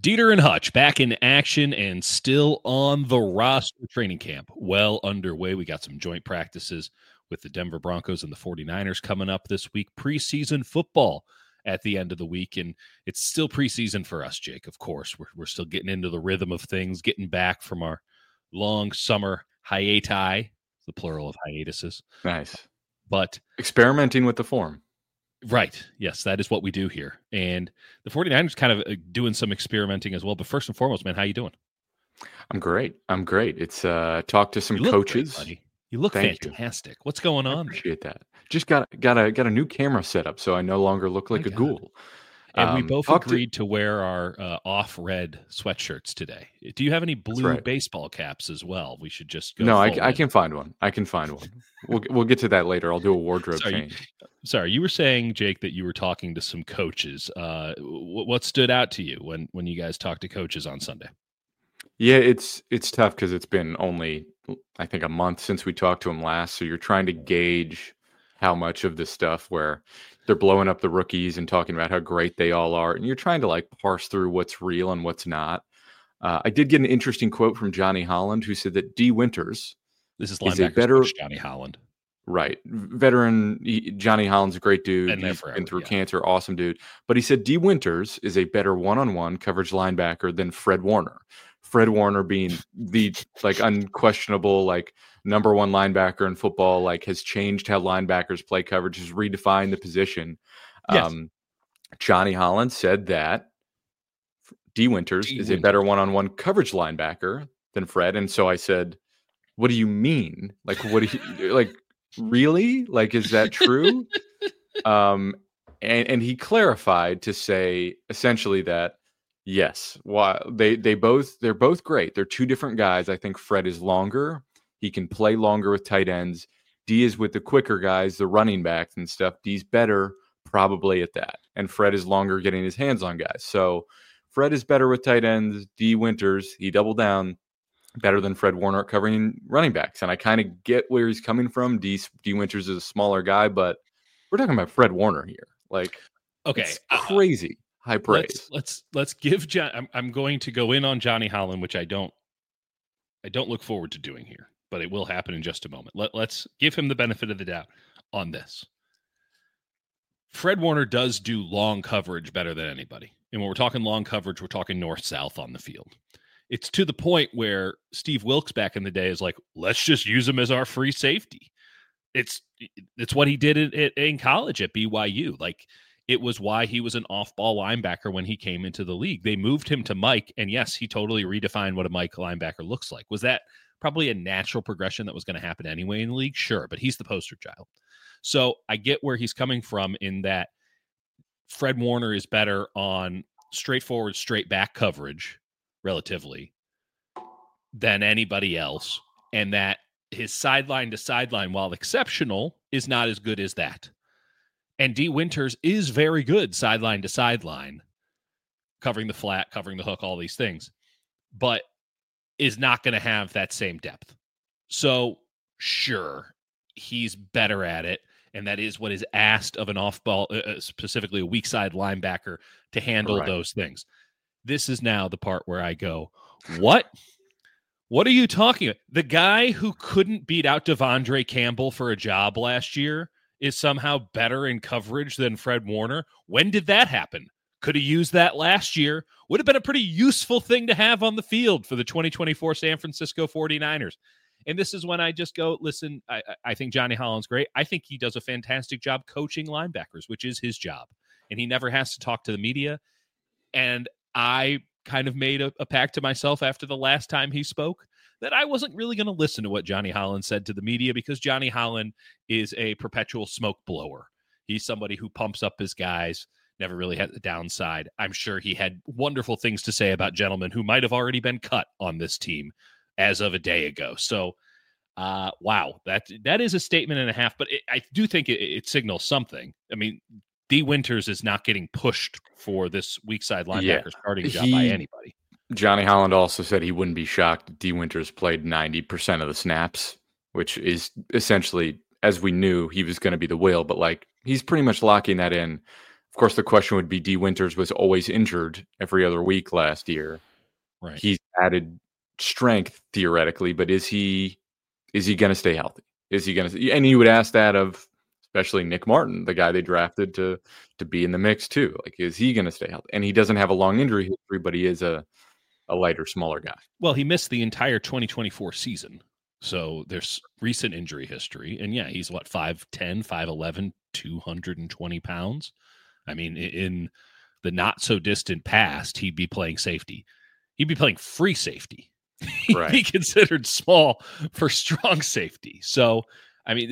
Dieter and Hutch back in action and still on the roster. Training camp well underway. We got some joint practices with the Denver Broncos and the 49ers coming up this week. Preseason football at the end of the week, and it's still preseason for us, Jake. Of course, we're still getting into the rhythm of things, getting back from our long summer hiati, the plural of hiatuses. Nice. But experimenting with the form. Right. Yes, that is what we do here. And the 49ers kind of doing some experimenting as well. But first and foremost, man, how you doing? I'm great. It's talked to some coaches. Great, buddy. You look fantastic. What's going on? I appreciate that. Just got a new camera set up, so I no longer look like a ghoul. And we both agreed to wear our off-red sweatshirts today. Do you have any blue baseball caps as well? We should just go. No, I can find one. We'll get to that later. I'll do a wardrobe change. Sorry, you were saying, Jake, that you were talking to some coaches. What stood out to you when you guys talked to coaches on Sunday? Yeah, it's tough because it's been only, I think, a month since we talked to them last. So you're trying to gauge how much of this stuff where they're blowing up the rookies and talking about how great they all are. And you're trying to parse through what's real and what's not. I did get an interesting quote from Johnny Holland, who said that D. Winters is a better Johnny Holland. Right. Veteran Johnny Holland's a great dude. He's been through cancer. Awesome dude. But he said D. Winters is a better one-on-one coverage linebacker than Fred Warner. Fred Warner being the unquestionable number one linebacker in football, has changed how linebackers play coverage, has redefined the position. Yes. Johnny Holland said that D. Winters is a better one-on-one coverage linebacker than Fred. And so I said, what do you mean? What do you really? Is that true? And he clarified to say essentially that yes, they're both great. They're two different guys. I think Fred is longer. He can play longer with tight ends. D is with the quicker guys, the running backs and stuff. D's better probably at that. And Fred is longer getting his hands on guys. So Fred is better with tight ends. D. Winters, he doubled down, better than Fred Warner at covering running backs. And I kind of get where he's coming from. D. Winters is a smaller guy, but we're talking about Fred Warner here. Okay, it's crazy. High praise. Let's give John. I'm going to go in on Johnny Holland, which I don't look forward to doing here, but it will happen in just a moment. Let's give him the benefit of the doubt on this. Fred Warner does do long coverage better than anybody. And when we're talking long coverage, we're talking north-south on the field. It's to the point where Steve Wilkes back in the day is let's just use him as our free safety. It's what he did in college at BYU. It was why he was an off-ball linebacker when he came into the league. They moved him to Mike, and yes, he totally redefined what a Mike linebacker looks like. Was that probably a natural progression that was going to happen anyway in the league? Sure, but he's the poster child. So I get where he's coming from in that Fred Warner is better on straightforward, straight back coverage, relatively, than anybody else, and that his sideline to sideline, while exceptional, is not as good as that. And D. Winters is very good sideline to sideline, covering the flat, covering the hook, all these things, but is not going to have that same depth. So, sure, he's better at it, and that is what is asked of an off-ball, specifically a weak side linebacker, to handle those things. This is now the part where I go, what? What are you talking about? The guy who couldn't beat out Devondre Campbell for a job last year is somehow better in coverage than Fred Warner. When did that happen? Could have used that last year. Would have been a pretty useful thing to have on the field for the 2024 San Francisco 49ers. And this is when I just go, listen, I think Johnny Holland's great. I think he does a fantastic job coaching linebackers, which is his job. And he never has to talk to the media. And I kind of made a pact to myself after the last time he spoke that I wasn't really going to listen to what Johnny Holland said to the media, because Johnny Holland is a perpetual smoke blower. He's somebody who pumps up his guys, never really had the downside. I'm sure he had wonderful things to say about gentlemen who might have already been cut on this team as of a day ago. So, wow, that is a statement and a half, but I do think it signals something. I mean, D. Winters is not getting pushed for this weak side linebacker starting job by anybody. Johnny Holland also said he wouldn't be shocked if D. Winters played 90% of the snaps, which is essentially, as we knew, he was going to be the whale, but he's pretty much locking that in Of course, the question would be, D. Winters was always injured every other week last year. Right. He's added strength theoretically, but is he going to stay healthy? Is he going to? And you would ask that of especially Nick Martin, the guy they drafted to be in the mix too. Like, is he going to stay healthy? And he doesn't have a long injury history, but he is a lighter, smaller guy. Well, he missed the entire 2024 season. So there's recent injury history. And yeah, he's what, 5'10", 5'11", 220 pounds. I mean, in the not so distant past, he'd be playing safety. He'd be playing free safety. He'd Right. be considered small for strong safety. So, I mean,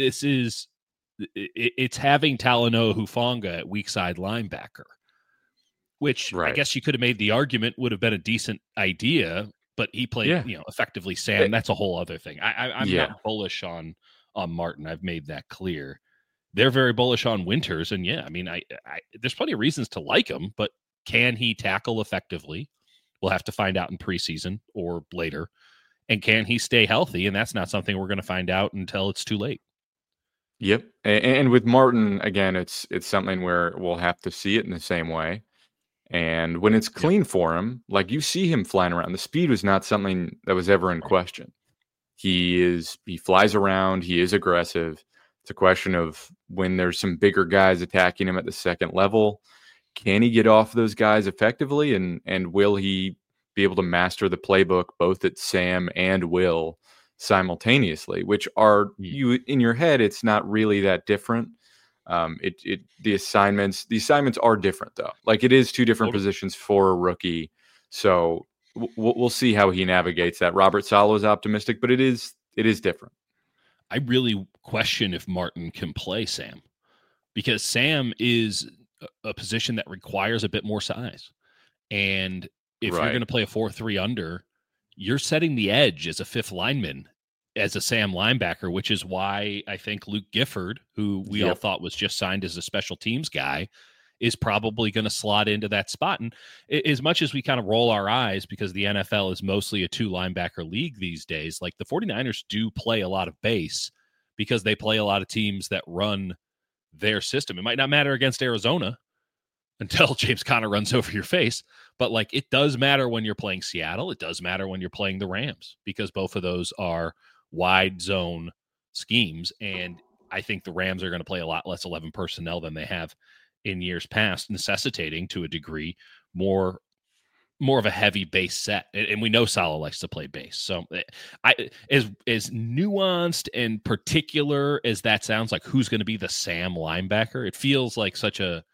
it's having Talanoa Hufanga at weak side linebacker, which Right. I guess you could have made the argument would have been a decent idea, but he played, effectively Sam. That's a whole other thing. I'm not bullish on Martin. I've made that clear. They're very bullish on Winters, and I mean, I there's plenty of reasons to like him, but can he tackle effectively? We'll have to find out in preseason or later. And can he stay healthy? And that's not something we're going to find out until it's too late. Yep. And with Martin, again, it's something where we'll have to see it in the same way. And when it's clean for him, like you see him flying around, the speed was not something that was ever in question. He flies around. He is aggressive. It's a question of when there's some bigger guys attacking him at the second level, can he get off those guys effectively? And will he be able to master the playbook both at Sam and Will simultaneously, which are you in your head, it's not really that different. The assignments are different though. Like it is two different positions for a rookie. So we'll see how he navigates that. Robert Saleh is optimistic, but it is different. I really question if Martin can play Sam, because Sam is a position that requires a bit more size. And if you're going to play a 4-3 under, you're setting the edge as a fifth lineman, as a Sam linebacker, which is why I think Luke Gifford, who we all thought was just signed as a special teams guy, is probably going to slot into that spot. And as much as we kind of roll our eyes because the NFL is mostly a 2 linebacker league these days, like the 49ers do play a lot of base because they play a lot of teams that run their system. It might not matter against Arizona until James Conner runs over your face, but like it does matter when you're playing Seattle. It does matter when you're playing the Rams, because both of those are wide zone schemes. And I think the Rams are going to play a lot less 11 personnel than they have in years past, necessitating to a degree more of a heavy base set. And we know Saleh likes to play base. So as nuanced and particular as that sounds, like who's going to be the Sam linebacker, it feels like such a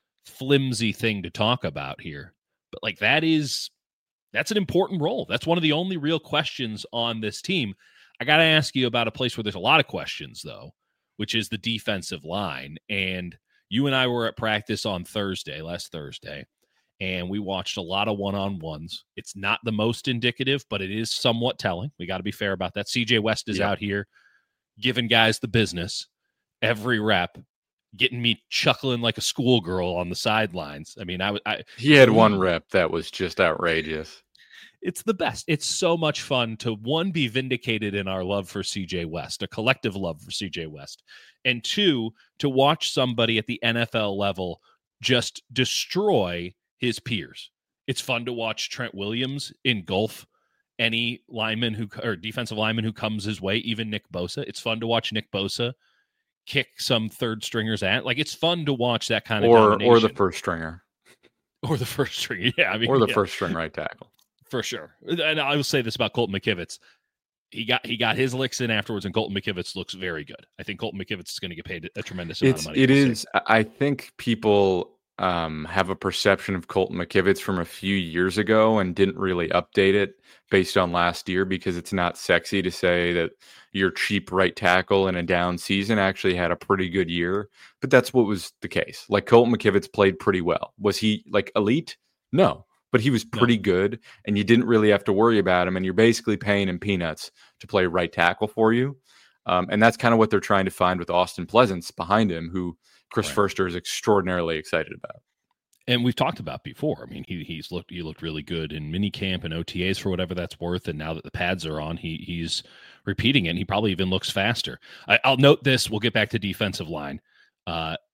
flimsy thing to talk about here. But like that's an important role. That's one of the only real questions on this team. I got to ask you about a place where there's a lot of questions, though, which is the defensive line. And you and I were at practice on last Thursday, and we watched a lot of one-on-ones. It's not the most indicative, but it is somewhat telling. We got to be fair about that. CJ West is out here giving guys the business every rep, getting me chuckling like a schoolgirl on the sidelines. I mean, he had one rep that was just outrageous. It's the best. It's so much fun to, one, be vindicated in our love for CJ West, a collective love for CJ West, and two, to watch somebody at the NFL level just destroy his peers. It's fun to watch Trent Williams engulf any lineman or defensive lineman who comes his way, even Nick Bosa. It's fun to watch Nick Bosa kick some third stringers at. Like, it's fun to watch that kind of domination. Or the first stringer. Or the first stringer, yeah. I mean, or the first string right tackle. For sure. And I will say this about Colton McKivitz. He got his licks in afterwards, and Colton McKivitz looks very good. I think Colton McKivitz is going to get paid a tremendous amount of money. It is. I think people have a perception of Colton McKivitz from a few years ago and didn't really update it based on last year, because it's not sexy to say that your cheap right tackle in a down season actually had a pretty good year. But that's what was the case. Like, Colton McKivitz played pretty well. Was he like elite? No. But he was pretty good, and you didn't really have to worry about him, and you're basically paying him peanuts to play right tackle for you. And that's kind of what they're trying to find with Austin Pleasance behind him, who Chris Foerster is extraordinarily excited about. And we've talked about before. I mean, he looked really good in minicamp and OTAs for whatever that's worth, and now that the pads are on, he's repeating it, and he probably even looks faster. I'll note this. We'll get back to defensive line.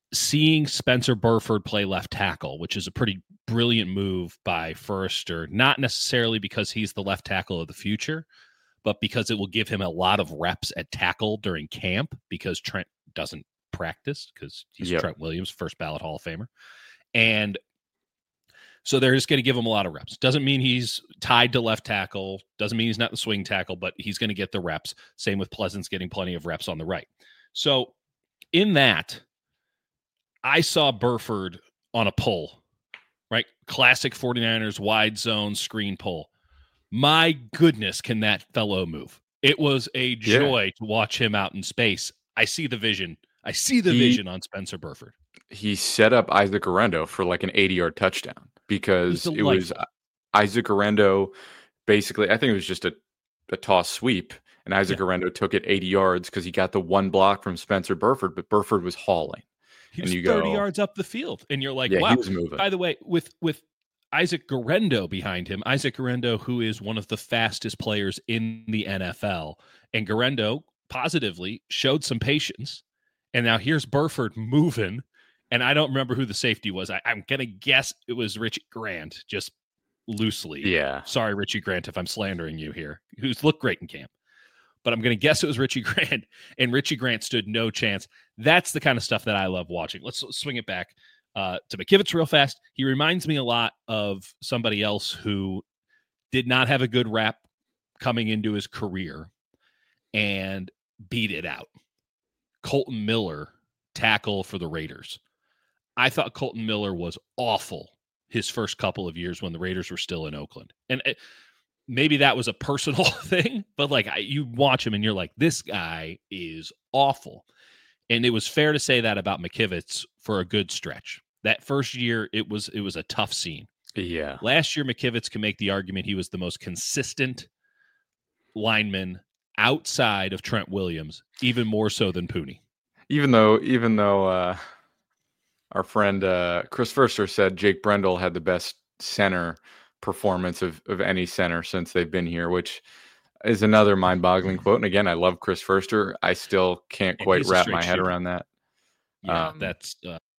seeing Spencer Burford play left tackle, which is a pretty brilliant move by Forrester, not necessarily because he's the left tackle of the future, but because it will give him a lot of reps at tackle during camp because Trent doesn't practice because he's Trent Williams, first ballot Hall of Famer. And so they're just going to give him a lot of reps. Doesn't mean he's tied to left tackle. Doesn't mean he's not the swing tackle, but he's going to get the reps. Same with Pleasance getting plenty of reps on the right. So in that, I saw Burford on a pull, right? Classic 49ers wide zone screen pull. My goodness, can that fellow move? It was a joy to watch him out in space. I see the vision. I see the vision on Spencer Burford. He set up Isaac Arendo for like an 80-yard touchdown because it was Isaac Arendo. Basically, I think it was just a toss sweep, and Isaac Arendo took it 80 yards because he got the one block from Spencer Burford, but Burford was hauling. He was 30 yards up the field, and you're like, wow. He was moving. By the way, with Isaac Guerendo behind him, Isaac Guerendo, who is one of the fastest players in the NFL, and Guerendo positively showed some patience, and now here's Burford moving, and I don't remember who the safety was. I'm going to guess it was Richie Grant, just loosely. Yeah. Sorry, Richie Grant, if I'm slandering you here, who's looked great in camp. But I'm going to guess it was Richie Grant, and Richie Grant stood no chance. That's the kind of stuff that I love watching. Let's swing it back to McKivitz real fast. He reminds me a lot of somebody else who did not have a good rap coming into his career and beat it out. Colton Miller, tackle for the Raiders. I thought Colton Miller was awful his first couple of years when the Raiders were still in Oakland. And maybe that was a personal thing, but like you watch him and you're like, this guy is awful. And it was fair to say that about McKivitz for a good stretch. That first year, it was a tough scene. Yeah. Last year, McKivitz can make the argument he was the most consistent lineman outside of Trent Williams, even more so than Pooney. Even though our friend Chris Forster said Jake Brendel had the best center performance of any center since they've been here, which is another mind-boggling quote. And again, I love Chris Forster. I still can't quite wrap my head around that. Yeah, that's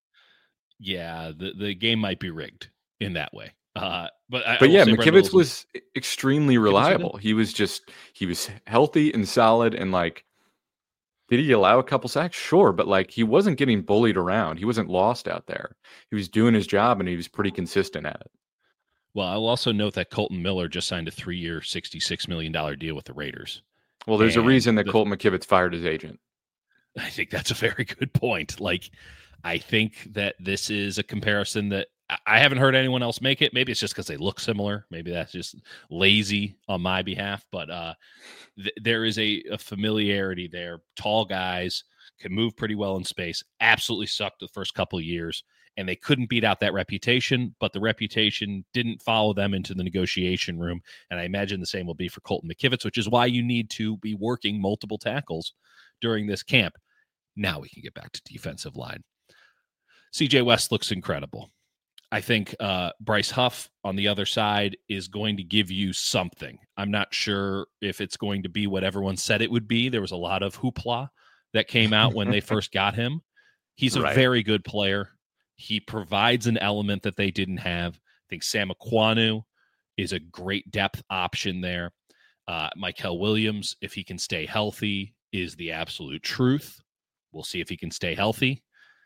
the game might be rigged in that way. But yeah, McKivitz was extremely reliable. He was healthy and solid, and like, did he allow a couple sacks? Sure, but like, he wasn't getting bullied around. He wasn't lost out there. He was doing his job, and he was pretty consistent at it. Well, I'll also note that Colton Miller just signed a 3-year, $66 million deal with the Raiders. Well, there's a reason that Colton McKivitz fired his agent. I think that's a very good point. Like, I think that this is a comparison that I haven't heard anyone else make it. Maybe it's just because they look similar. Maybe that's just lazy on my behalf. But there is a familiarity there. Tall guys can move pretty well in space. Absolutely sucked the first couple of years. And they couldn't beat out that reputation, but the reputation didn't follow them into the negotiation room. And I imagine the same will be for Colton McKivitz, which is why you need to be working multiple tackles during this camp. Now we can get back to defensive line. CJ West looks incredible. I think Bryce Huff on the other side is going to give you something. I'm not sure if it's going to be what everyone said it would be. There was a lot of hoopla that came out when they first got him. He's a very good player. He provides an element that they didn't have. I think Sam Aquanu is a great depth option there. Michael Williams, if he can stay healthy, is the absolute truth. We'll see if he can stay healthy.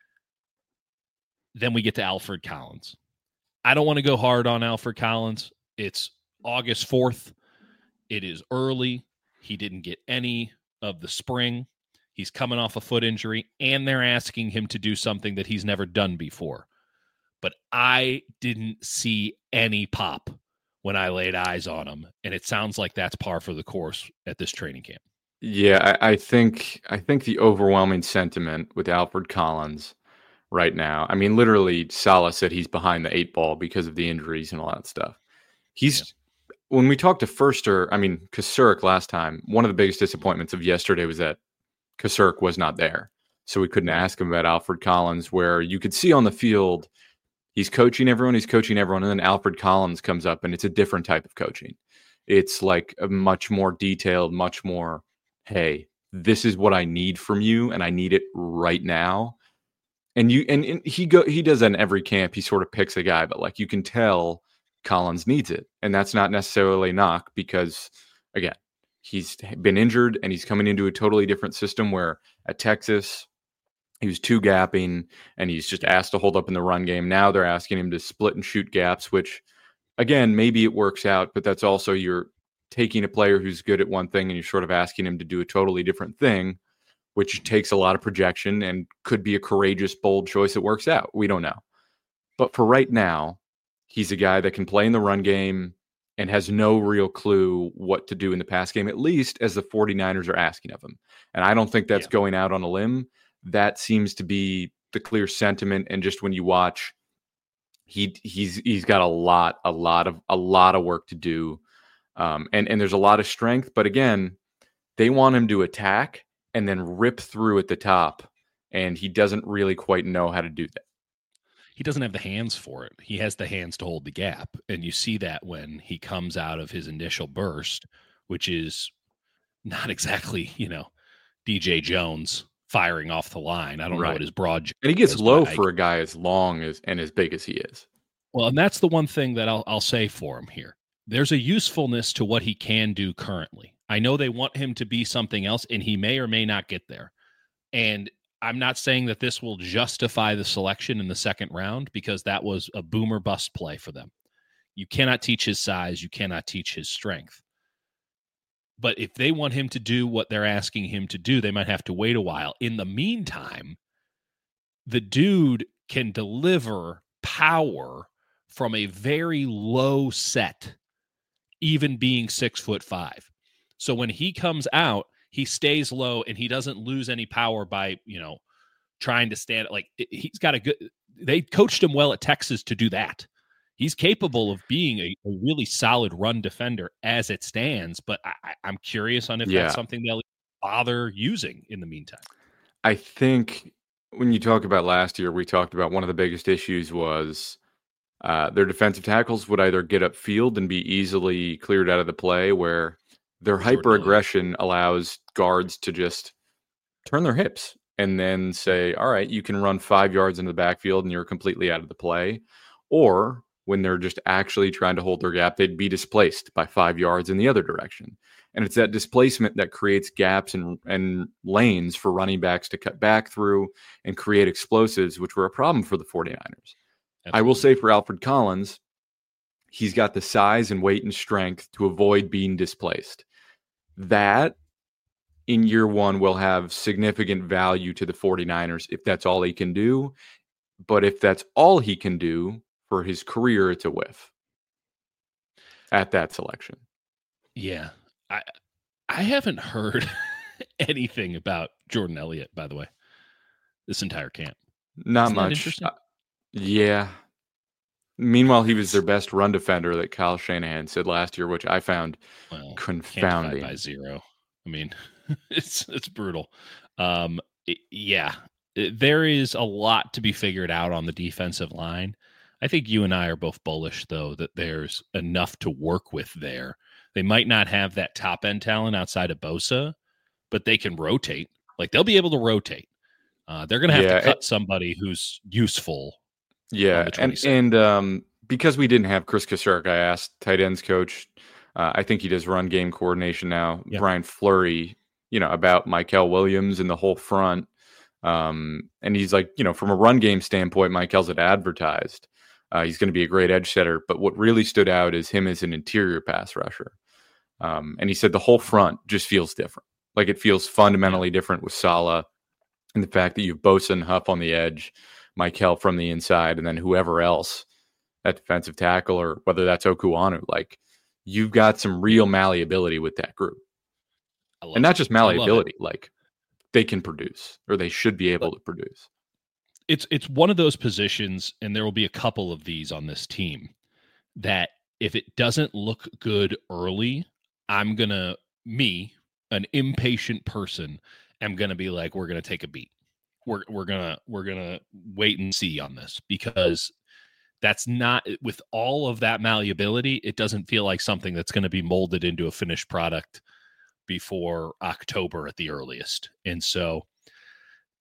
Then we get to Alfred Collins. I don't want to go hard on Alfred Collins. It's August 4th. It is early. He didn't get any of the spring. He's coming off a foot injury, and they're asking him to do something that he's never done before. But I didn't see any pop when I laid eyes on him, and it sounds like that's par for the course at this training camp. Yeah, I think the overwhelming sentiment with Alfred Collins right now, I mean, literally, Saleh said he's behind the 8 ball because of the injuries and all that stuff. When we talked to Kasurek last time, one of the biggest disappointments of yesterday was that Kasurek was not there. So we couldn't ask him about Alfred Collins, where you could see on the field, he's coaching everyone, and then Alfred Collins comes up, and it's a different type of coaching. It's like a much more detailed, much more, hey, this is what I need from you, and I need it right now. And he does that in every camp. He sort of picks a guy, but like you can tell Collins needs it. And that's not necessarily a knock because again, he's been injured and he's coming into a totally different system where at Texas he was two gapping and he's just asked to hold up in the run game. Now they're asking him to split and shoot gaps, which again, maybe it works out, but that's also you're taking a player who's good at one thing and you're sort of asking him to do a totally different thing, which takes a lot of projection and could be a courageous, bold choice that works out. We don't know. But for right now, he's a guy that can play in the run game and has no real clue what to do in the pass game, at least as the 49ers are asking of him. And I don't think that's going out on a limb. That seems to be the clear sentiment. And just when you watch, he's got a lot of work to do. And there's a lot of strength, but again, they want him to attack and then rip through at the top. And he doesn't really quite know how to do that. He doesn't have the hands for it. He has the hands to hold the gap. And you see that when he comes out of his initial burst, which is not exactly, DJ Jones firing off the line. I don't know what his broad. And he gets low for a guy as long as and as big as he is. Well, and that's the one thing that I'll say for him here. There's a usefulness to what he can do currently. I know they want him to be something else, and he may or may not get there. And I'm not saying that this will justify the selection in the second round because that was a boom or bust play for them. You cannot teach his size. You cannot teach his strength. But if they want him to do what they're asking him to do, they might have to wait a while. In the meantime, the dude can deliver power from a very low set, even being 6'5". So when he comes out, he stays low and he doesn't lose any power by, trying to stand. Like he's got they coached him well at Texas to do that. He's capable of being a really solid run defender as it stands, but I'm curious on if that's something they'll bother using in the meantime. I think when you talk about last year, we talked about one of the biggest issues was their defensive tackles would either get upfield and be easily cleared out of the play, where their hyper aggression allows guards to just turn their hips and then say, all right, you can run 5 yards into the backfield and you're completely out of the play. Or when they're just actually trying to hold their gap, they'd be displaced by 5 yards in the other direction. And it's that displacement that creates gaps and lanes for running backs to cut back through and create explosives, which were a problem for the 49ers. Absolutely. I will say for Alfred Collins, he's got the size and weight and strength to avoid being displaced. That in year one will have significant value to the 49ers if that's all he can do. But if that's all he can do for his career, it's a whiff at that selection. Yeah. I haven't heard anything about Jordan Elliott, by the way, this entire camp. Not much. Yeah. Meanwhile, he was their best run defender that Kyle Shanahan said last year, which I found confounding. Can't divide by zero. I mean, it's brutal. There is a lot to be figured out on the defensive line. I think you and I are both bullish, though, that there's enough to work with there. They might not have that top-end talent outside of Bosa, but they can rotate. Like, they'll be able to rotate. They're going to have to cut somebody who's useful. Yeah, and because we didn't have Chris Kosarek, I asked tight ends coach, I think he does run game coordination now, Brian Fleury, about Mykel Williams and the whole front. And he's like, from a run game standpoint, Mykel's had advertised. He's going to be a great edge setter. But what really stood out is him as an interior pass rusher. And he said the whole front just feels different. Like it feels fundamentally different with Saleh and the fact that you have Bosa and Huff on the edge, Mykel from the inside, and then whoever else at defensive tackle, or whether that's Okuanu. Like you've got some real malleability with that group. And not just malleability, like they can produce, or they should be able to produce. It's one of those positions, and there will be a couple of these on this team, that if it doesn't look good early, an impatient person, am gonna be like, we're gonna take a beat. We're gonna wait and see on this, because that's not, with all of that malleability, it doesn't feel like something that's going to be molded into a finished product before October at the earliest. And so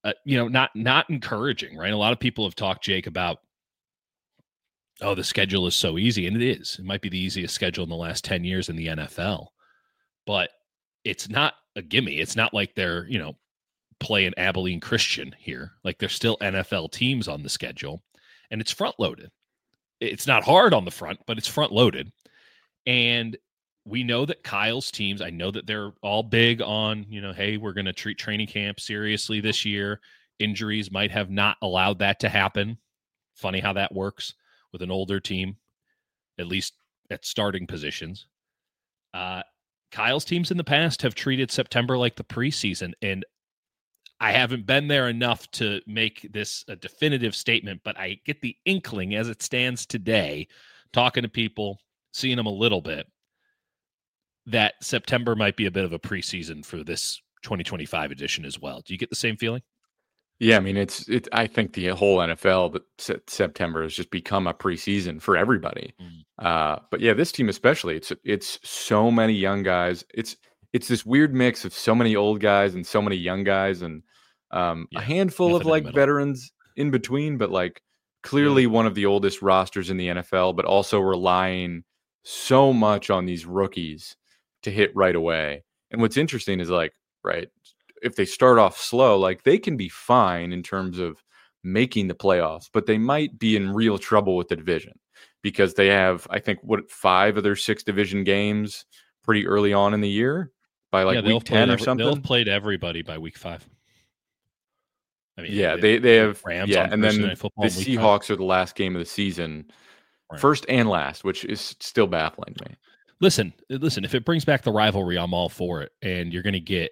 not encouraging, right? A lot of people have talked, Jake, about, oh, the schedule is so easy, and it is. It might be the easiest schedule in the last 10 years in the NFL, but it's not a gimme. It's not like they're, playing Abilene Christian here. Like, there's still NFL teams on the schedule, and it's front loaded. It's not hard on the front, but it's front loaded. And we know that Kyle's teams, I know that they're all big on, hey, we're going to treat training camp seriously this year. Injuries might have not allowed that to happen. Funny how that works with an older team, at least at starting positions. Kyle's teams in the past have treated September like the preseason, and I haven't been there enough to make this a definitive statement, but I get the inkling as it stands today, talking to people, seeing them a little bit, that September might be a bit of a preseason for this 2025 edition as well. Do you get the same feeling? Yeah, I mean, I think the whole NFL, but September has just become a preseason for everybody. But yeah, this team especially, it's so many young guys. It's this weird mix of so many old guys and so many young guys, and a handful of like veterans in between. But like clearly one of the oldest rosters in the NFL, but also relying so much on these rookies to hit right away. And what's interesting is like, right, if they start off slow, like they can be fine in terms of making the playoffs, but they might be in real trouble with the division because they have, I think, 5 of their 6 division games pretty early on in the year by like week 10 or something. They'll have played everybody by week 5. I mean, yeah, they have Rams and then the Seahawks are the last game of the season, first and last, which is still baffling to me. Listen, if it brings back the rivalry, I'm all for it. And you're going to get,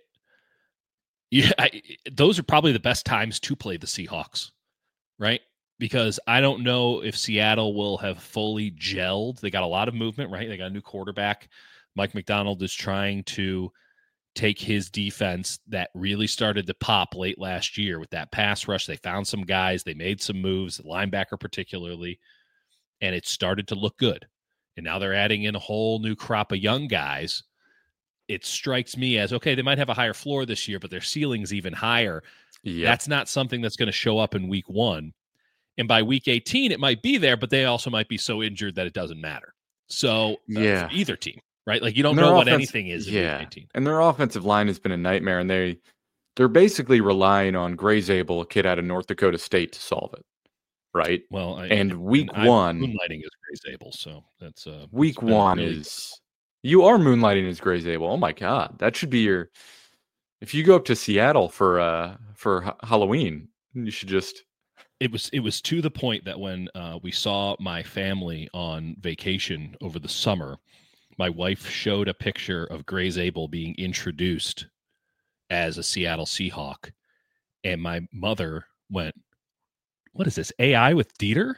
those are probably the best times to play the Seahawks, right? Because I don't know if Seattle will have fully gelled. They got a lot of movement, right? They got a new quarterback. Mike McDonald is trying to take his defense that really started to pop late last year with that pass rush. They found some guys. They made some moves, the linebacker particularly, and it started to look good. And now they're adding in a whole new crop of young guys. It strikes me as, okay, they might have a higher floor this year, but their ceiling's even higher. Yep. That's not something that's going to show up in week 1. And by week 18, it might be there, but they also might be so injured that it doesn't matter. So for either team, right? Like you don't know what anything is in week 18. And their offensive line has been a nightmare, and they're basically relying on Gray Zabel, a kid out of North Dakota State, to solve it. Right. Well, week 1 moonlighting is Gray Zabel, so that's week 1 really is you are moonlighting as Gray Zabel. Oh my God, that should be your. If you go up to Seattle for Halloween, you should just. It was to the point that when we saw my family on vacation over the summer, my wife showed a picture of Gray Zabel being introduced as a Seattle Seahawk, and my mother went, "What is this, AI with Dieter?"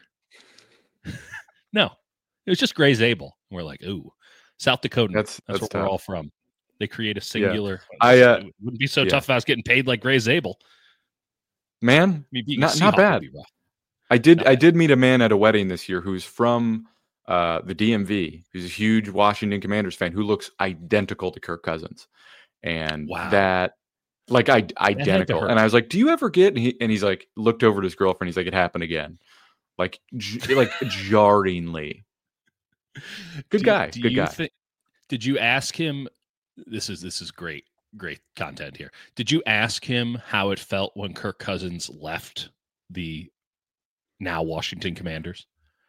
No, it was just Gray Zabel. We're like, ooh, South Dakota. That's where tough. We're all from. They create a singular. Yeah. It wouldn't be so tough if I was getting paid like Gray Zabel. Man, not bad. I did meet a man at a wedding this year who's from the DMV. He's a huge Washington Commanders fan who looks identical to Kirk Cousins, and that. Like identical. And I was like, do you ever get, and he's like, looked over at his girlfriend. He's like, it happened again. Like jarringly. Good guy. Did you ask him, this is great content here. Did you ask him how it felt when Kirk Cousins left the now Washington Commanders?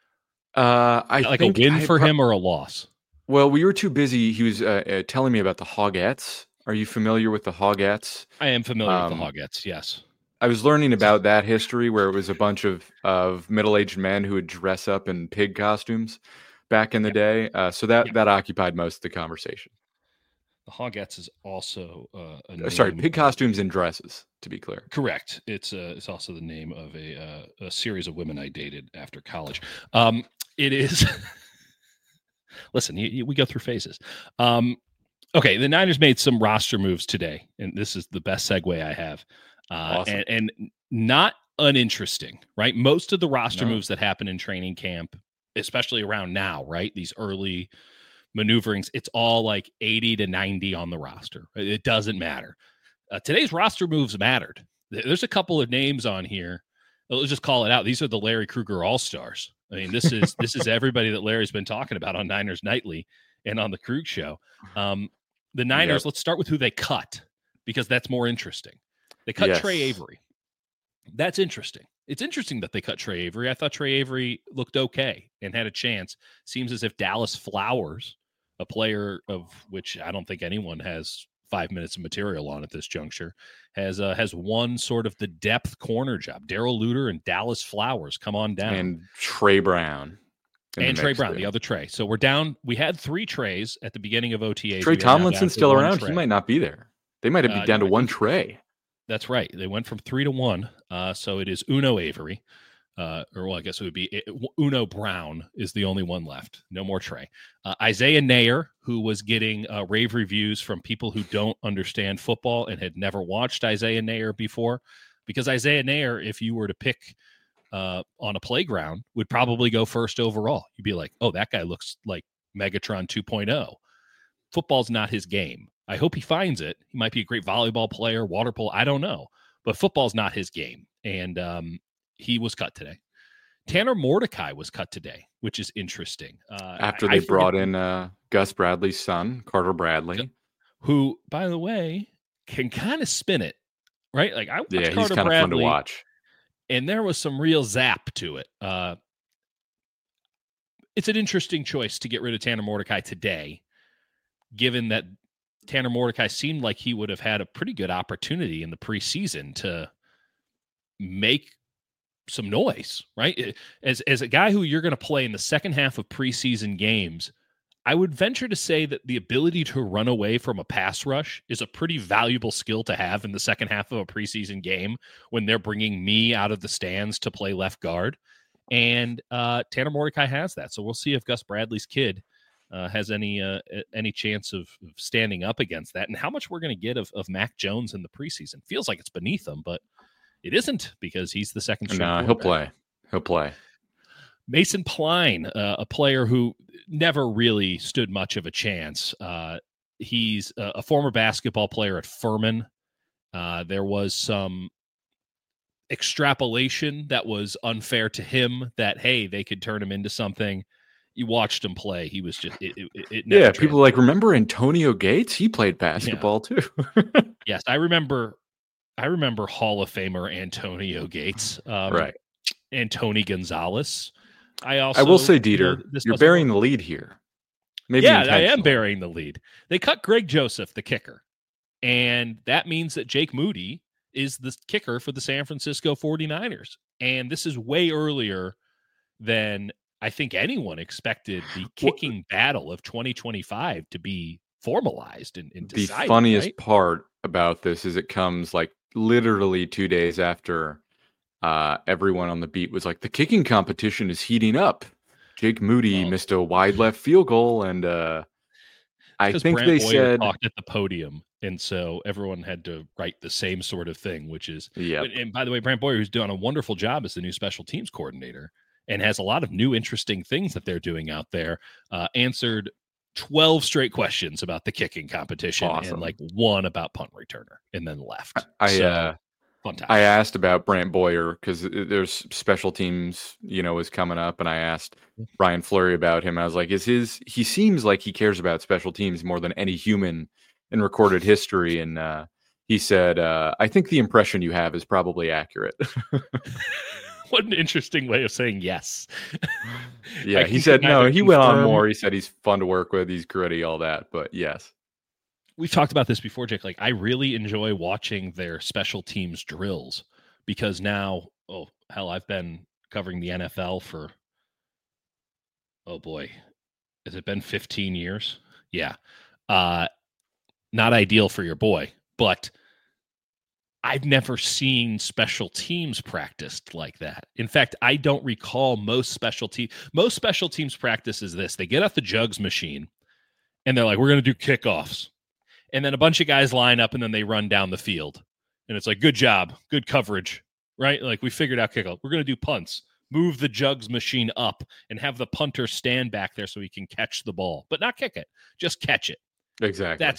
I think a win for him or a loss? Well, we were too busy. He was telling me about the Hogettes. Are you familiar with the Hogettes? I am familiar with the Hogettes, yes. I was learning about that history where it was a bunch of middle-aged men who would dress up in pig costumes back in the day. So that occupied most of the conversation. The Hogettes is also pig costumes and dresses, to be clear. Correct. It's also the name of a series of women I dated after college. It is. Listen, we go through phases. Okay, the Niners made some roster moves today, and this is the best segue I have. Awesome. And not uninteresting, right? Most of the roster moves that happen in training camp, especially around now, right? These early maneuverings, it's all like 80 to 90 on the roster. It doesn't matter. Today's roster moves mattered. There's a couple of names on here. Let's just call it out. These are the Larry Krueger All-Stars. I mean, this is everybody that Larry's been talking about on Niners Nightly and on the Krug Show. The Niners, let's start with who they cut, because that's more interesting. They cut Trey Avery. That's interesting. It's interesting that they cut Trey Avery. I thought Trey Avery looked okay and had a chance. Seems as if Dallas Flowers, a player of which I don't think anyone has 5 minutes of material on at this juncture, has won sort of the depth corner job. Darrell Luter and Dallas Flowers come on down. And Trey Brown. And Trey Brown, the other Trey. So we're down. We had 3 Treys at the beginning of OTAs. Trey Tomlinson's still around. He might not be there. They might have been down to 1 Trey. That's right. They went from 3 to 1. So it is Uno Avery. I guess it would be Uno Brown is the only one left. No more Trey. Isaiah Nayer, who was getting rave reviews from people who don't understand football and had never watched Isaiah Nayer before. Because Isaiah Nayer, if you were to pick on a playground, would probably go first overall. You'd be like, oh, that guy looks like Megatron 2.0. Football's not his game. I hope he finds it. He might be a great volleyball player, water polo. I don't know. But football's not his game. And he was cut today. Tanner Mordecai was cut today, which is interesting. After they brought in Gus Bradley's son, Carter Bradley. Who, by the way, can kind of spin it, right? Like I watched he's Carter kind Bradley, of fun to watch. And there was some real zap to it. It's an interesting choice to get rid of Tanner Mordecai today, given that Tanner Mordecai seemed like he would have had a pretty good opportunity in the preseason to make some noise, right? As a guy who you're going to play in the second half of preseason games, I would venture to say that the ability to run away from a pass rush is a pretty valuable skill to have in the second half of a preseason game when they're bringing me out of the stands to play left guard. And Tanner Mordecai has that. So we'll see if Gus Bradley's kid has any chance of standing up against that, and how much we're going to get of Mac Jones in the preseason. Feels like it's beneath him, but it isn't, because he's the second string. No, he'll play. Mason Pline, a player who never really stood much of a chance. He's a former basketball player at Furman. There was some extrapolation that was unfair to him that, hey, they could turn him into something. You watched him play. He was just it never people like, remember Antonio Gates? He played basketball too. Yes, I remember Hall of Famer Antonio Gates. Right. Antony Gonzalez. I will say, Dieter, you're burying the lead here. Maybe I am burying the lead. They cut Greg Joseph, the kicker, and that means that Jake Moody is the kicker for the San Francisco 49ers. And this is way earlier than I think anyone expected the kicking battle of 2025 to be formalized and decided. The funniest part about this is it comes like literally 2 days after everyone on the beat was like, the kicking competition is heating up. Jake Moody missed a wide left field goal, and I think Brant they Boyer said talked at the podium, and so everyone had to write the same sort of thing, which is And by the way, Brant Boyer, who's doing a wonderful job as the new special teams coordinator and has a lot of new interesting things that they're doing out there, answered 12 straight questions about the kicking competition. Awesome. And like one about punt returner, and then left. I asked about Brant Boyer because there's special teams, is coming up, and I asked Brian Fleury about him. I was like, he seems like he cares about special teams more than any human in recorded history. And he said, I think the impression you have is probably accurate. What an interesting way of saying yes. Yeah, he said, no, he went on more. He said he's fun to work with. He's gritty, all that. But yes. We've talked about this before, Jake. Like, I really enjoy watching their special teams drills because now, I've been covering the NFL for, has it been 15 years? Yeah. Not ideal for your boy, but I've never seen special teams practiced like that. In fact, I don't recall most special teams practice is this. They get off the jugs machine and they're like, we're going to do kickoffs. And then a bunch of guys line up and then they run down the field. And it's like, good job, good coverage, right? Like, we figured out kickoff. We're going to do punts, move the jugs machine up and have the punter stand back there so he can catch the ball, but not kick it, just catch it. Exactly.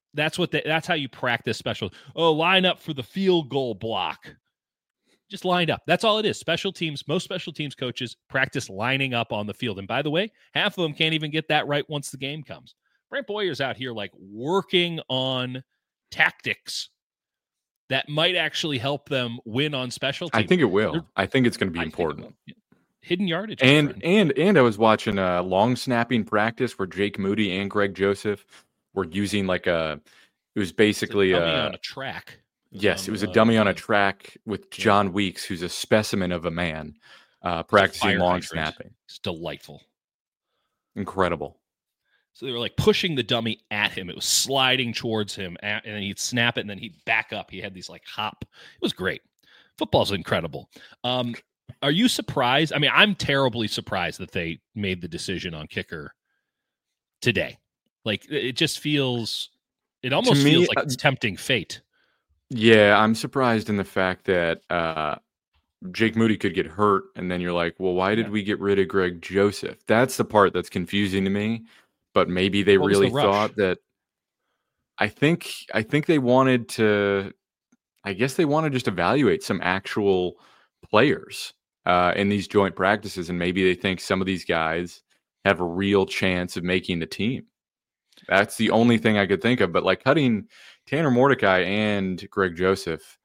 That's how you practice special. Oh, line up for the field goal block. Just line up. That's all it is. Special teams, most special teams coaches practice lining up on the field. And by the way, half of them can't even get that right once the game comes. Brant Boyer's out here like working on tactics that might actually help them win on special teams. I think it will. I think it's going to be important. Hidden yardage. And I was watching a long snapping practice where Jake Moody and Greg Joseph were using it was basically a dummy on a track. Yes, it was a dummy on a track with John Weeks, who's a specimen of a man, practicing long snapping. It's delightful. Incredible. So they were like pushing the dummy at him. It was sliding towards him, and then he'd snap it, and then he'd back up. He had these like hop. It was great. Football's incredible. Are you surprised? I mean, I'm terribly surprised that they made the decision on kicker today. Like, it just feels, it almost feels like it's tempting fate. Yeah, I'm surprised in the fact that Jake Moody could get hurt, and then you're like, well, why did we get rid of Greg Joseph? That's the part that's confusing to me. But maybe they really thought that. I think they wanted to. I guess they want to just evaluate some actual players in these joint practices, and maybe they think some of these guys have a real chance of making the team. That's the only thing I could think of. But like cutting Tanner Mordecai and Greg Joseph,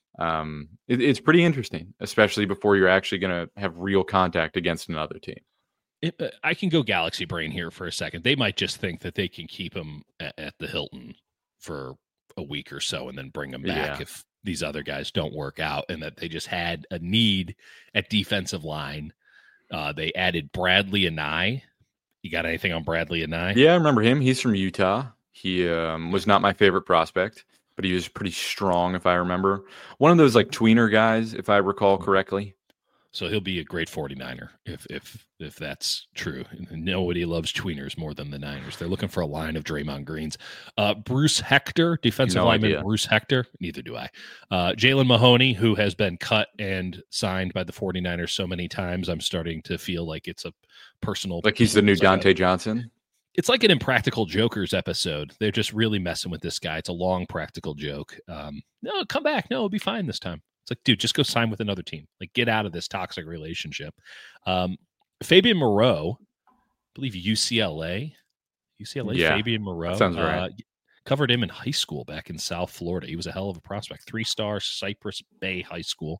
it's pretty interesting, especially before you're actually going to have real contact against another team. I can go Galaxy brain here for a second. They might just think that they can keep him at the Hilton for a week or so and then bring him back if these other guys don't work out, and that they just had a need at defensive line. They added Bradley Anae. You got anything on Bradley Anae? Yeah, I remember him. He's from Utah. He was not my favorite prospect, but he was pretty strong, if I remember. One of those like tweener guys, if I recall correctly. So he'll be a great 49er if that's true. Nobody loves tweeners more than the Niners. They're looking for a line of Draymond Greens. Bruce Hector, defensive lineman. Idea. Bruce Hector. Neither do I. Jalen Mahoney, who has been cut and signed by the 49ers so many times, I'm starting to feel like it's a personal. Like he's the new Dante Johnson. It's like an Impractical Jokers episode. They're just really messing with this guy. It's a long practical joke. No, come back. No, it'll be fine this time. It's like, dude, just go sign with another team. Like, get out of this toxic relationship. Fabian Moreau, I believe UCLA, Fabian Moreau. Sounds right. Covered him in high school back in South Florida. He was a hell of a prospect. 3-star Cypress Bay High School.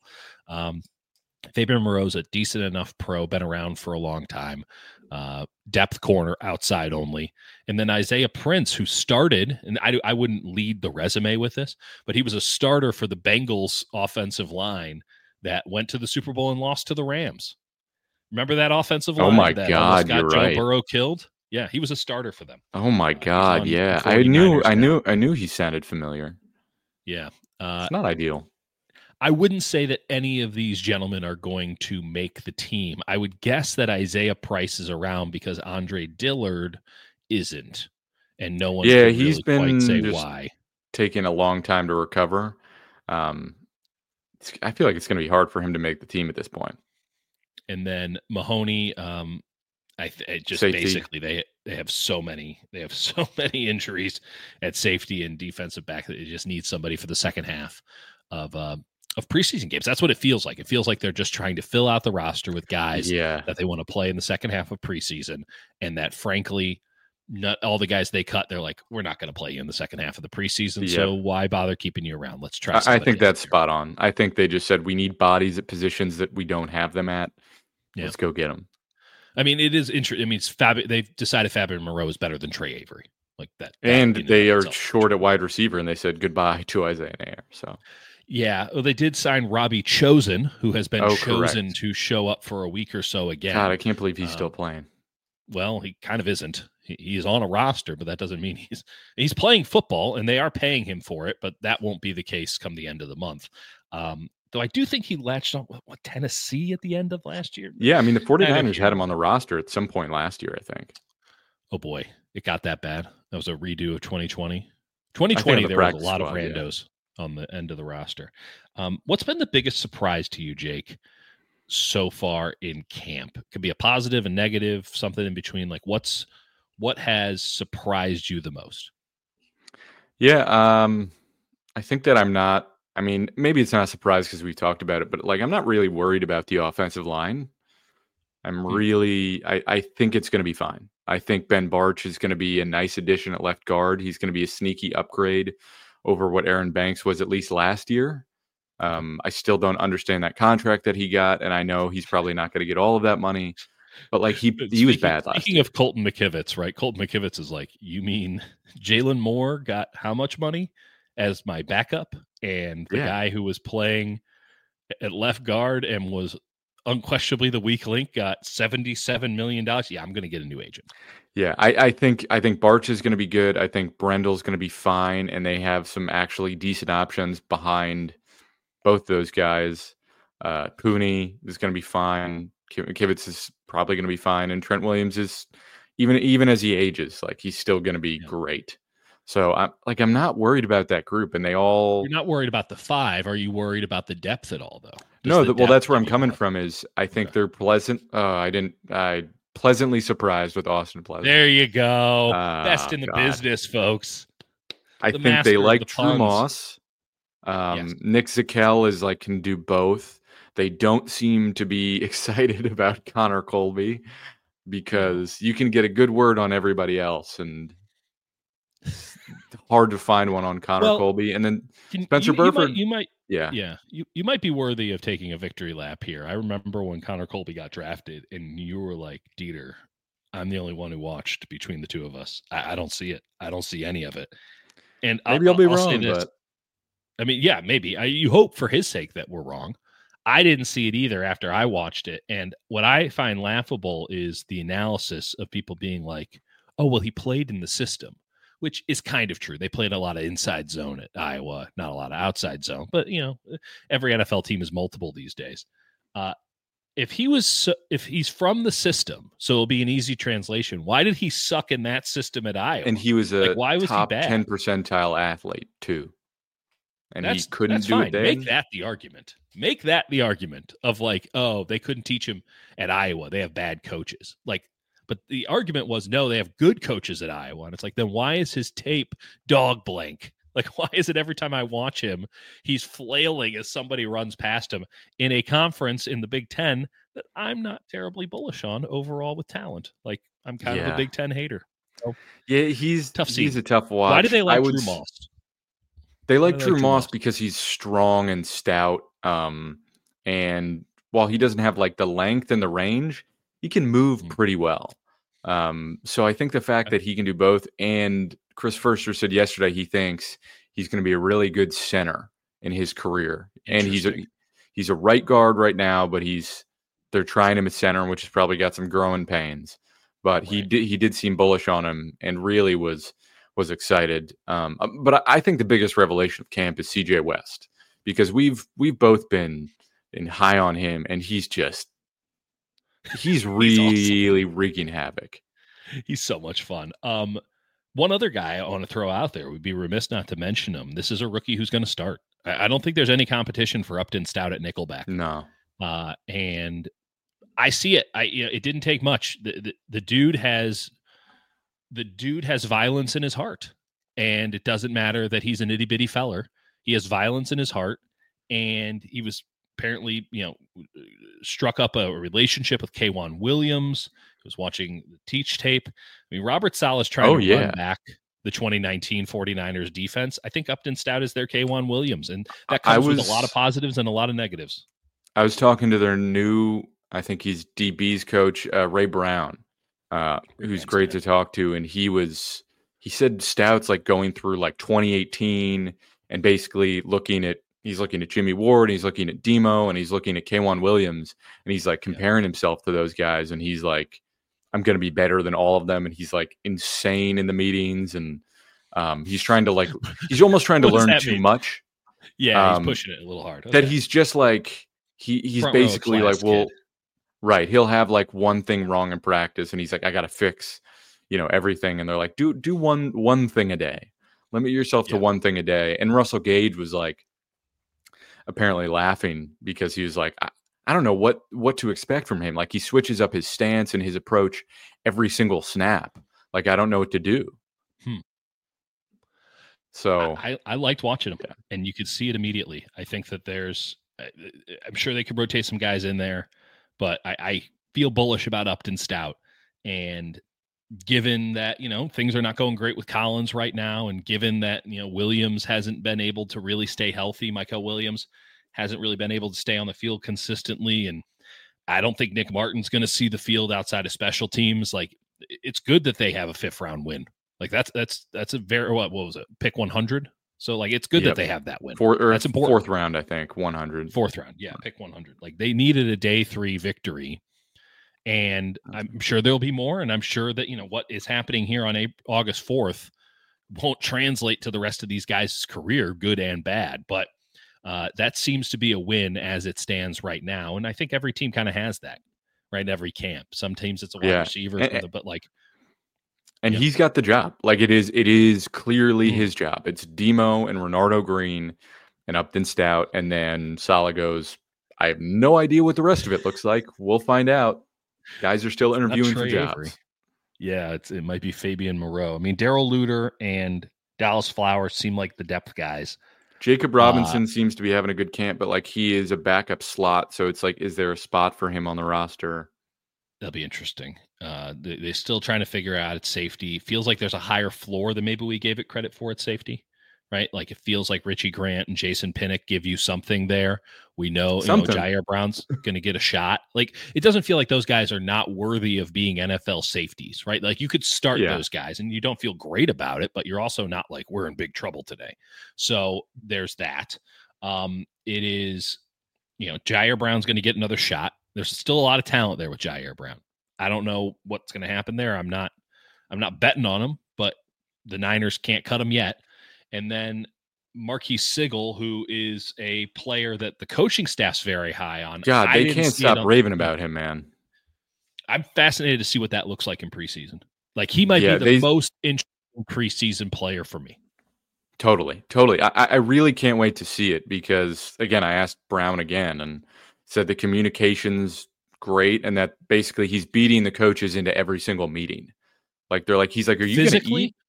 Fabian Moreau's a decent enough pro, been around for a long time. Depth corner, outside only. And then Isaiah Prince, who started, and I wouldn't lead the resume with this, but he was a starter for the Bengals offensive line that went to the Super Bowl and lost to the Rams. Remember that offensive line? Oh my that God, got you're Joe right. Burrow killed. Yeah, he was a starter for them. Oh my God, yeah. I knew he sounded familiar. Yeah. It's not ideal. I wouldn't say that any of these gentlemen are going to make the team. I would guess that Isaiah Price is around because Andre Dillard isn't, and no one can he's really been quite say just why. Taking a long time to recover. I feel like it's going to be hard for him to make the team at this point. And then Mahoney, basically they have so many injuries at safety and defensive back that they just need somebody for the second half of preseason games. That's what it feels like. It feels like they're just trying to fill out the roster with guys that they want to play in the second half of preseason, and that frankly, not all the guys they cut, they're like, we're not going to play you in the second half of the preseason, so why bother keeping you around? Let's try. I think that's spot on. I think they just said we need bodies at positions that we don't have them at. Let's go get them. I mean, it is interesting. I mean, they've decided Fabian Moreau is better than Trey Avery, like that. And they are short at wide receiver, and they said goodbye to Isaiah Nair. So. Yeah, well, they did sign Robbie Chosen, who has been chosen to show up for a week or so again. God, I can't believe he's still playing. Well, he kind of isn't. He's on a roster, but that doesn't mean he's playing football, and they are paying him for it, but that won't be the case come the end of the month. Though I do think he latched on Tennessee at the end of last year. Yeah, I mean, the 49ers had him on the roster at some point last year, I think. Oh, boy. It got that bad. That was a redo of 2020. 2020, there was a lot of randos on the end of the roster. What's been the biggest surprise to you, Jake, so far in camp? Could be a positive, a negative, something in between. Like what has surprised you the most? Yeah, I think that I'm not. I mean, maybe it's not a surprise because we've talked about it, but like I'm not really worried about the offensive line. Hmm. I think it's going to be fine. I think Ben Barch is going to be a nice addition at left guard. He's going to be a sneaky upgrade over what Aaron Banks was at least last year. Okay. I still don't understand that contract that he got, and I know he's probably not going to get all of that money. But like he was bad last Speaking year. of Colton McKivitz, right? Colton McKivitz is like, you mean Jalen Moore got how much money as my backup, and the Yeah, guy who was playing at left guard and was unquestionably the weak link got $77 million. Yeah, I'm going to get a new agent. yeah. I think Barch is going to be good. I think Brendel's going to be fine, and they have some actually decent options behind both those guys. Pooney is going to be fine. Kivitz is probably going to be fine, and Trent Williams is even as he ages, like he's still going to be Yeah. great. So I'm not worried about that group, and they all You're not worried about the five. Are you worried about the depth at all, though? Does no. the Well, depth that's where give I'm you coming pause? from. Is I think Okay. they're pleasant. I pleasantly surprised with Austin Pleasant. There you go. Best Oh in the God, business, folks. I The think they master of the like Drew puns. Moss. Yes. Nick Zakel is like can do both. They don't seem to be excited about Connor Colby No. because you can get a good word on everybody else, and it's hard to find one on Connor Well, Colby. And then can Spencer Burford, you might yeah, yeah, you might be worthy of taking a victory lap here. I remember when Connor Colby got drafted and you were like, Dieter, I'm the only one who watched between the two of us. I don't see it. I don't see any of it. And maybe I'll be I'll say wrong, this. but I mean, yeah, maybe. You hope for his sake that we're wrong. I didn't see it either after I watched it. And what I find laughable is the analysis of people being like, oh, well, he played in the system, which is kind of true. They played a lot of inside zone at Iowa, not a lot of outside zone. But, every NFL team is multiple these days. If he's from the system, so it'll be an easy translation. Why did he suck in that system at Iowa? and he was Like, a why was he top 10 bad? percentile athlete too, and he couldn't That's do it fine. Make then. that the argument. Make that the argument of like, oh, they couldn't teach him at Iowa. They have bad coaches. Like, but the argument was no, they have good coaches at Iowa. And it's like, then why is his tape dog blank? Like, why is it every time I watch him, he's flailing as somebody runs past him in a conference in the Big Ten that I'm not terribly bullish on overall with talent? Like, I'm kind of a Yeah, Big Ten hater. So, yeah, tough he's scene. a tough Why do watch. they like Drew Moss? They Why like do they like Drew Drew Moss Moss? because he's strong and stout. And while he doesn't have like the length and the range, he can move Mm. pretty well. So I think the fact that he can do both, and Chris Furster said yesterday he thinks he's going to be a really good center in his career, and Interesting. he's a right guard right now, but they're trying him at center, which has probably got some growing pains. But Right. he did seem bullish on him and really was excited. But I think the biggest revelation of camp is CJ West because we've both been high on him, and he's He's awesome. really wreaking havoc. He's so much fun. One other guy I want to throw out there, would be remiss not to mention him. This is a rookie who's going to start. I don't think there's any competition for Upton Stout at Nickelback. No, And I see it. It didn't take much. The dude has violence in his heart, and it doesn't matter that he's an itty bitty feller. He has violence in his heart, and he was apparently, struck up a relationship with K'Wan Williams. He was watching the Teach tape. I mean, Robert Saleh's trying to run back the 2019 49ers defense. I think Upton Stout is their K'Wan Williams, and that comes with a lot of positives and a lot of negatives. I was talking to their new, I think he's DB's coach, Ray Brown, who's great to talk to, and he said Stout's like going through like 2018 and basically he's looking at Jimmy Ward, and he's looking at Demo, and he's looking at K'Wan Williams, and he's like comparing himself to those guys, and he's like, I'm going to be better than all of them, and he's like insane in the meetings, and he's trying to he's almost trying to learn too much. Yeah, he's pushing it a little hard. That he's just like he's Front basically like, well, kid. Right. He'll have like one thing wrong in practice, and he's like, I got to fix, everything. And they're like, do one thing a day. Limit yourself to one thing a day. And Russell Gage was like, apparently laughing because he was like, I don't know what to expect from him. Like he switches up his stance and his approach every single snap. Like, I don't know what to do. So I liked watching him, and you could see it immediately. I think that I'm sure they could rotate some guys in there, but I feel bullish about Upton Stout. And given that, things are not going great with Collins right now, and given that, Williams hasn't been able to really stay healthy, Michael Williams hasn't really been able to stay on the field consistently. And I don't think Nick Martin's going to see the field outside of special teams. Like, it's good that they have a 5th round win. Like that's a very, what was it? Pick 100. So like, it's good that they have that win. That's important. 4th round, I think 100. 4th round. Yeah. Pick 100. Like, they needed a day 3 victory, and I'm sure there'll be more. And I'm sure that, what is happening here on August 4th won't translate to the rest of these guys' career, good and bad. But that seems to be a win as it stands right now. And I think every team kind of has that, right? In every camp. Some teams it's a wide receiver, but like, and he's got the job. Like, it is clearly his job. It's Demo and Renardo Green and Upton Stout. And then Saleh goes, I have no idea what the rest of it looks like. We'll find out. Guys are still interviewing for jobs. Avery. Yeah, it might be Fabian Moreau. I mean, Darrell Luter and Dallas Flowers seem like the depth guys. Jacob Robinson seems to be having a good camp, but like, he is a backup slot. So it's like, is there a spot for him on the roster? That'll be interesting. They're still trying to figure out its safety. Feels like there's a higher floor than maybe we gave it credit for at safety, right? Like, it feels like Richie Grant and Jason Pinnock give you something there. We know, Jair Brown's going to get a shot. Like, it doesn't feel like those guys are not worthy of being NFL safeties, right? Like, you could start those guys and you don't feel great about it, but you're also not like, we're in big trouble today. So there's that. It is, Jair Brown's going to get another shot. There's still a lot of talent there with Jair Brown. I don't know what's going to happen there. I'm not betting on him, but the Niners can't cut him yet. And then Marquise Sigel, who is a player that the coaching staff's very high on. God, they can't stop raving about him, man. I'm fascinated to see what that looks like in preseason. Like, he might be the most interesting preseason player for me. Totally. I really can't wait to see it because, again, I asked Brown again and said the communication's great and that basically he's beating the coaches into every single meeting. Like, they're like, he's like, are you going to eat?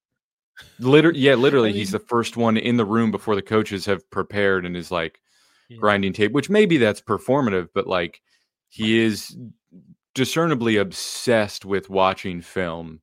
Literally, he's the first one in the room before the coaches have prepared and is like grinding tape, which maybe that's performative, but like, he is discernibly obsessed with watching film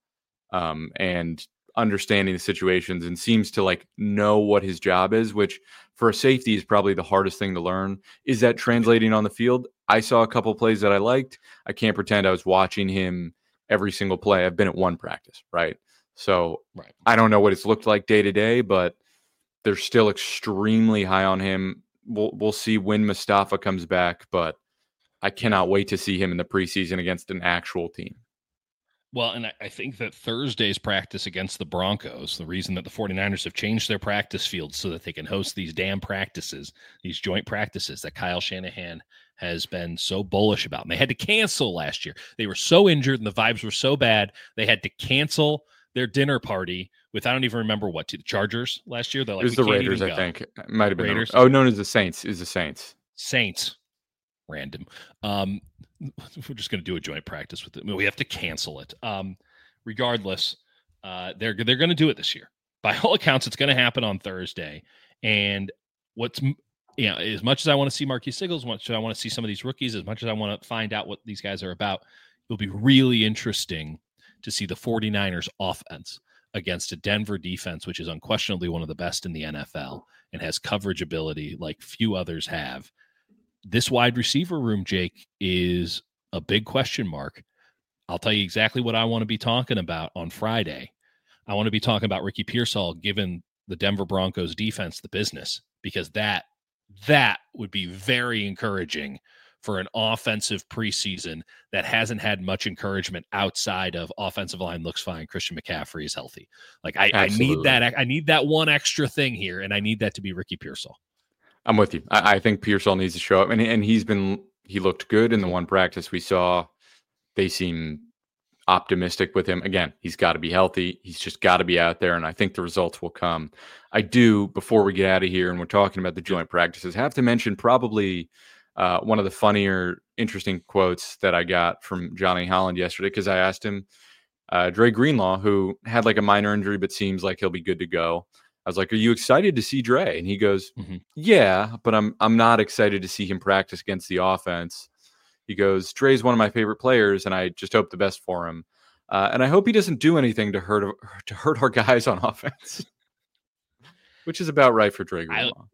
and understanding the situations, and seems to like know what his job is, which for a safety is probably the hardest thing to learn. Is that translating on the field? I saw a couple plays that I liked. I can't pretend I was watching him every single play. I've been at one practice, right? So I don't know what it's looked like day to day, but they're still extremely high on him. We'll see when Mustafa comes back, but I cannot wait to see him in the preseason against an actual team. Well, and I think that Thursday's practice against the Broncos, the reason that the 49ers have changed their practice field so that they can host these damn practices, these joint practices that Kyle Shanahan has been so bullish about. And they had to cancel last year. They were so injured and the vibes were so bad, they had to cancel their dinner party with, I don't even remember what, to the Chargers last year. They're like, it was the Raiders, I think. It might have been Raiders. No, it's the Saints. It's the Saints. Saints. Random. We're just going to do a joint practice with it. We have to cancel it. Regardless, they're going to do it this year. By all accounts, it's going to happen on Thursday. And as much as I want to see Marquise Sigel, as much as I want to see some of these rookies, as much as I want to find out what these guys are about, it'll be really interesting to see the 49ers offense against a Denver defense, which is unquestionably one of the best in the NFL and has coverage ability like few others have. This wide receiver room, Jake, is a big question mark. I'll tell you exactly what I want to be talking about on Friday. I want to be talking about Ricky Pearsall giving the Denver Broncos defense the business, because that would be very encouraging for an offensive preseason that hasn't had much encouragement outside of offensive line looks fine, Christian McCaffrey is healthy. Like, I need that. I need that one extra thing here, and I need that to be Ricky Pearsall. I'm with you. I think Pearsall needs to show up, and he looked good in the one practice we saw. They seem optimistic with him. Again, he's got to be healthy. He's just got to be out there, and I think the results will come. I do, before we get out of here and we're talking about the joint practices, have to mention probably one of the funnier, interesting quotes that I got from Johnny Holland yesterday, because I asked him, Dre Greenlaw, who had like a minor injury but seems like he'll be good to go. I was like, "Are you excited to see Dre?" And he goes, Mm-hmm. "Yeah, but I'm not excited to see him practice against the offense." He goes, "Dre's one of my favorite players, and I just hope the best for him. And I hope he doesn't do anything to hurt our guys on offense," which is about right for Dre Greenlaw.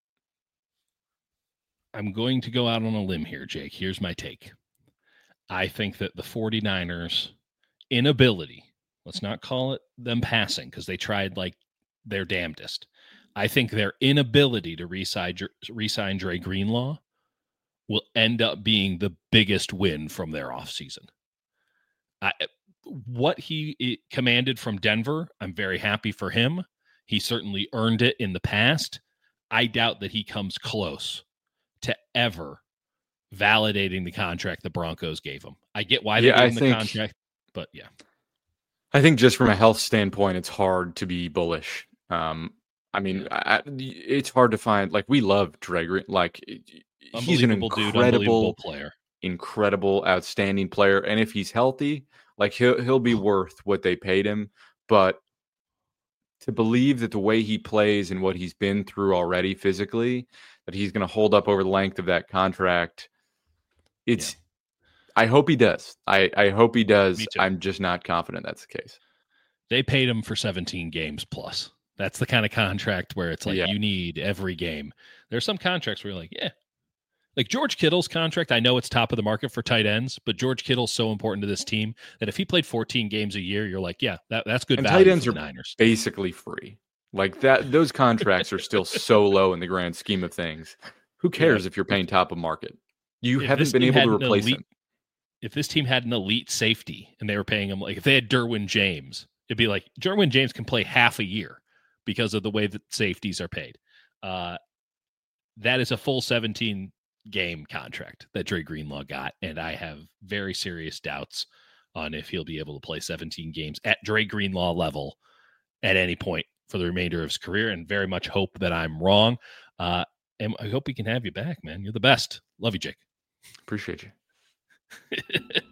I'm going to go out on a limb here, Jake. Here's my take. I think that the 49ers inability, let's not call it them passing because they tried like their damnedest. I think their inability to re-sign Dre Greenlaw will end up being the biggest win from their offseason. What he commanded from Denver, I'm very happy for him. He certainly earned it in the past. I doubt that he comes close to ever validating the contract the Broncos gave him. I get why they gave him the contract, but yeah. I think just from a health standpoint, it's hard to be bullish. I mean, it's hard to find. Like, we love Dre. Like, he's an incredible player, incredible, outstanding player. And if he's healthy, like he'll be worth what they paid him. But to believe that the way he plays and what he's been through already physically, that he's going to hold up over the length of that contract, it's. Yeah. I hope he does. I hope he does. I'm just not confident that's the case. They paid him for 17 games plus. That's the kind of contract where it's like you need every game. There's some contracts where you're like, yeah. Like George Kittle's contract, I know it's top of the market for tight ends, but George Kittle's so important to this team that if he played 14 games a year, you're like, yeah, that's good and value tight ends for the are Niners. Basically free. Like that, those contracts are still so low in the grand scheme of things. Who cares if you're paying top of market? You haven't been able to replace him. If this team had an elite safety and they were paying him, like if they had Derwin James, it'd be like Derwin James can play half a year because of the way that safeties are paid. That is a full 17 game contract that Dre Greenlaw got, and I have very serious doubts on if he'll be able to play 17 games at Dre Greenlaw level at any point for the remainder of his career, and very much hope that I'm wrong. And I hope we can have you back, man. You're the best. Love you, Jake. Appreciate you.